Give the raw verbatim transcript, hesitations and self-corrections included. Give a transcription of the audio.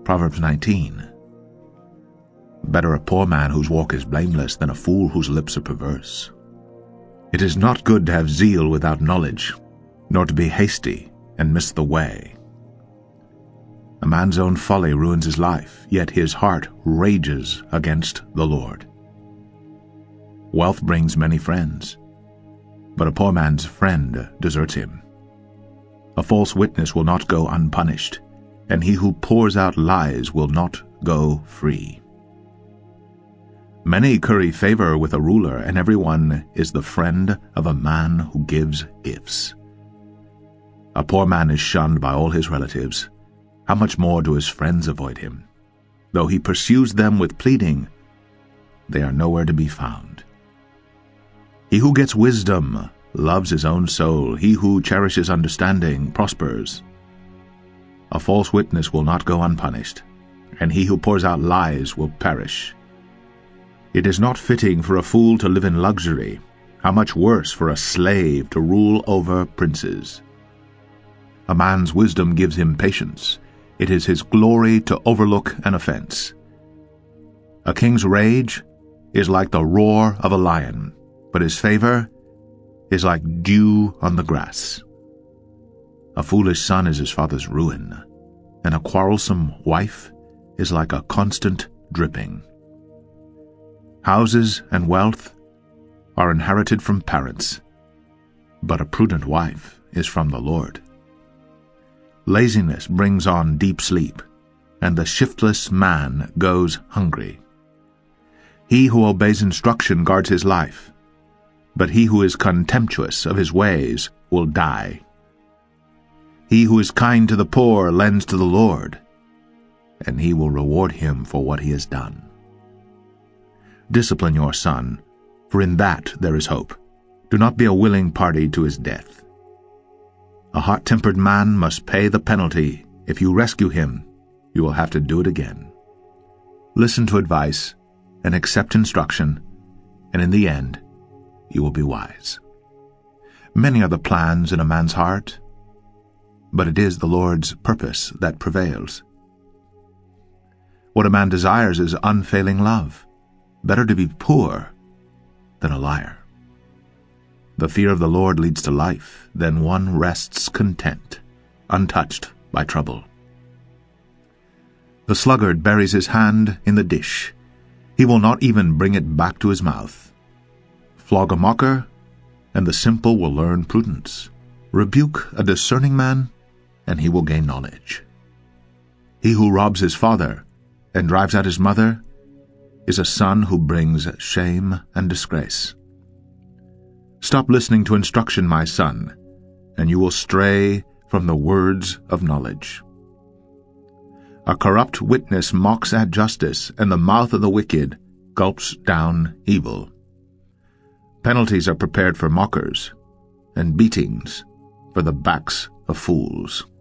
Proverbs nineteen. Better a poor man whose walk is blameless than a fool whose lips are perverse. It is not good to have zeal without knowledge, nor to be hasty and miss the way. A man's own folly ruins his life, yet his heart rages against the Lord. Wealth brings many friends, but a poor man's friend deserts him. A false witness will not go unpunished, and he who pours out lies will not go free. Many curry favor with a ruler, and everyone is the friend of a man who gives gifts. A poor man is shunned by all his relatives. How much more do his friends avoid him? Though he pursues them with pleading, they are nowhere to be found. He who gets wisdom loves his own soul. He who cherishes understanding prospers. A false witness will not go unpunished, and he who pours out lies will perish. It is not fitting for a fool to live in luxury. How much worse for a slave to rule over princes. A man's wisdom gives him patience. It is his glory to overlook an offense. A king's rage is like the roar of a lion, but his favor is like dew on the grass. A foolish son is his father's ruin, and a quarrelsome wife is like a constant dripping. Houses and wealth are inherited from parents, but a prudent wife is from the Lord. Laziness brings on deep sleep, and the shiftless man goes hungry. He who obeys instruction guards his life, but he who is contemptuous of his ways will die. He who is kind to the poor lends to the Lord, and he will reward him for what he has done. Discipline your son, for in that there is hope. Do not be a willing party to his death. A hot-tempered man must pay the penalty. If you rescue him, you will have to do it again. Listen to advice and accept instruction, and in the end, you will be wise. Many are the plans in a man's heart, but it is the Lord's purpose that prevails. What a man desires is unfailing love. Better to be poor than a liar. The fear of the Lord leads to life, then one rests content, untouched by trouble. The sluggard buries his hand in the dish. He will not even bring it back to his mouth. Flog a mocker, and the simple will learn prudence. Rebuke a discerning man, and he will gain knowledge. He who robs his father and drives out his mother is a son who brings shame and disgrace. Stop listening to instruction, my son, and you will stray from the words of knowledge. A corrupt witness mocks at justice, and the mouth of the wicked gulps down evil. Penalties are prepared for mockers, and beatings for the backs of fools.